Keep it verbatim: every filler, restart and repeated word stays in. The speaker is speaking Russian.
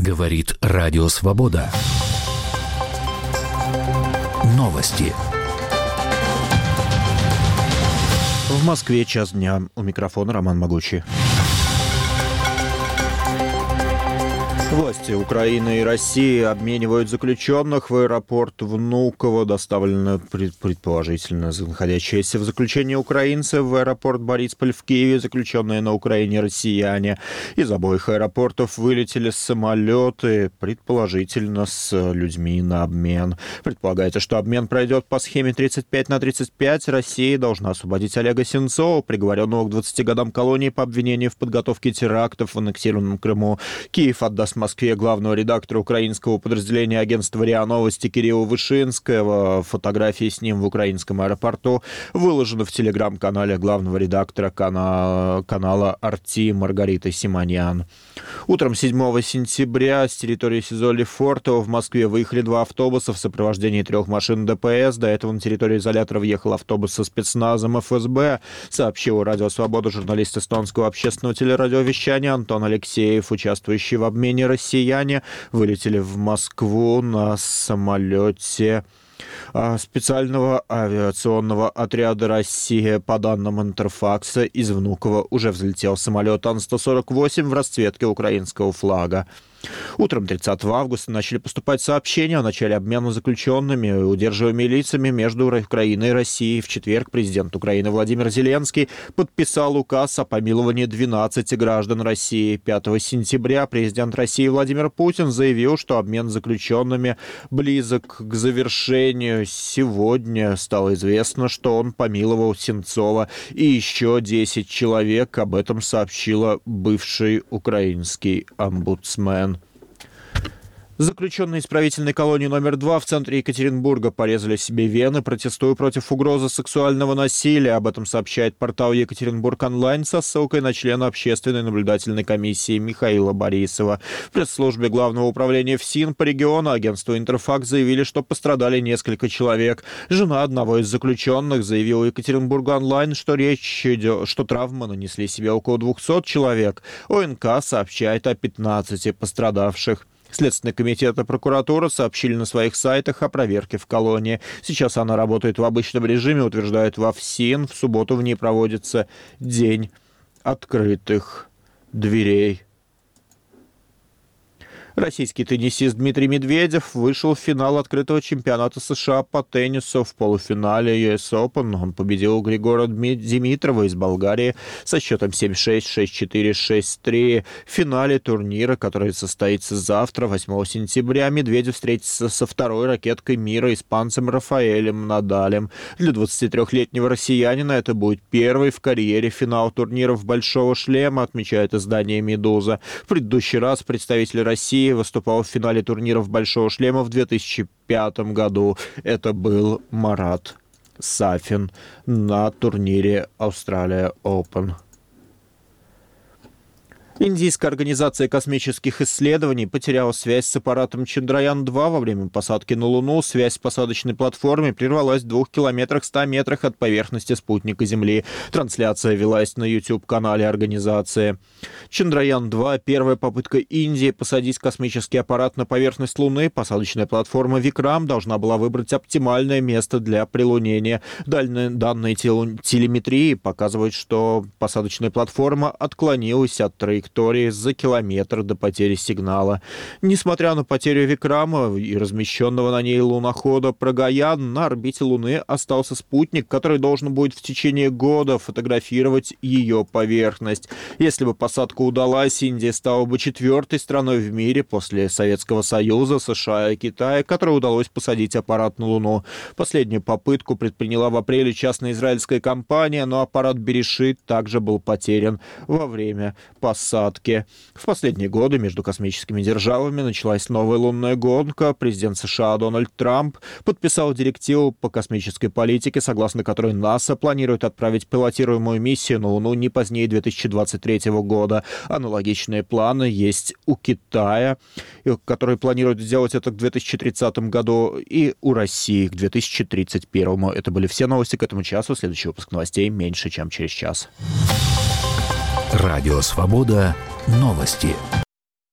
Говорит Радио Свобода. Новости. В Москве час дня. У микрофона Роман Могучий. Власти Украины и России обменивают заключенных. В аэропорт Внуково доставлены предположительно находящиеся в заключении украинцы. В аэропорт Борисполь в Киеве заключенные на Украине россияне. Из обоих аэропортов вылетели самолеты, предположительно с людьми на обмен. Предполагается, что обмен пройдет по схеме тридцать пять на тридцать пять. Россия должна освободить Олега Сенцова, приговоренного к двадцати годам колонии по обвинению в подготовке терактов в аннексированном Крыму. Киев отдаст в Москве главного редактора украинского подразделения агентства РИА Новости Кирилла Вышинского. Фотографии с ним в украинском аэропорту выложены в телеграм-канале главного редактора канала, канала «Арти» Маргариты Симоньян. Утром седьмого сентября с территории СИЗО Лефортово в Москве выехали два автобуса в сопровождении трех машин ДПС. До этого на территорию изолятора въехал автобус со спецназом эф эс бэ, сообщил Радио Свобода журналист эстонского общественного телерадиовещания Антон Алексеев. Участвующие в обмене россияне вылетели в Москву на самолете специального авиационного отряда России. По данным Интерфакса, из Внуково уже взлетел самолет Ан сто сорок восемь в расцветке украинского флага. Утром тридцатого августа начали поступать сообщения о начале обмена заключенными и удерживаемыми лицами между Украиной и Россией. В четверг президент Украины Владимир Зеленский подписал указ о помиловании двенадцати граждан России. пятого сентября президент России Владимир Путин заявил, что обмен заключенными близок к завершению. Сегодня стало известно, что он помиловал Сенцова и еще десять человек. Об этом сообщила бывший украинский омбудсмен. Заключенные исправительной колонии номер два в центре Екатеринбурга порезали себе вены, протестуя против угрозы сексуального насилия. Об этом сообщает портал Екатеринбург онлайн со ссылкой на члена общественной наблюдательной комиссии Михаила Борисова. В пресс-службе Главного управления ФСИН по региону агентства Интерфакс заявили, что пострадали несколько человек. Жена одного из заключенных заявила Екатеринбург онлайн, что речь идет, что травмы нанесли себе около двухсот человек. о эн ка сообщает о пятнадцати пострадавших. Следственный комитет и прокуратура сообщили на своих сайтах о проверке в колонии. Сейчас она работает в обычном режиме, утверждают во ФСИН. В субботу в ней проводится День открытых дверей. Российский теннисист Дмитрий Медведев вышел в финал открытого чемпионата США по теннису. В полуфинале ю эс Open он победил Григора Димитрова из Болгарии со счетом семь шесть, шесть четыре, шесть три. В финале турнира, который состоится завтра, восьмого сентября, Медведев встретится со второй ракеткой мира, испанцем Рафаэлем Надалем. Для двадцатитрёхлетнего россиянина это будет первый в карьере финал турниров «Большого шлема», отмечает издание «Медуза». В предыдущий раз представитель России выступал в финале турниров «Большого шлема» в две тысячи пятом году. Это был Марат Сафин на турнире Australia Open. Индийская организация космических исследований потеряла связь с аппаратом Чандраян два во время посадки на Луну. Связь с посадочной платформой прервалась в двух километрах ста метрах от поверхности спутника Земли. Трансляция велась на YouTube-канале организации. Чандраян два – первая попытка Индии посадить космический аппарат на поверхность Луны. Посадочная платформа Викрам должна была выбрать оптимальное место для прилунения. Данные, данные телеметрии показывают, что посадочная платформа отклонилась от траектории за километр до потери сигнала. Несмотря на потерю Викрама и размещенного на ней лунохода Прагаян, на орбите Луны остался спутник, который должен будет в течение года фотографировать ее поверхность. Если бы посадка удалась, Индия стала бы четвертой страной в мире после Советского Союза, США и Китая, которой удалось посадить аппарат на Луну. Последнюю попытку предприняла в апреле частная израильская компания, но аппарат Берешит также был потерян во время посадки. В последние годы между космическими державами началась новая лунная гонка. Президент США Дональд Трамп подписал директиву по космической политике, согласно которой НАСА планирует отправить пилотируемую миссию на Луну не позднее две тысячи двадцать третьего года. Аналогичные планы есть у Китая, который планирует сделать это к две тысячи тридцатому году, и у России к две тысячи тридцать первому. Это были все новости к этому часу. Следующий выпуск новостей меньше, чем через час. Радио Свобода. Новости.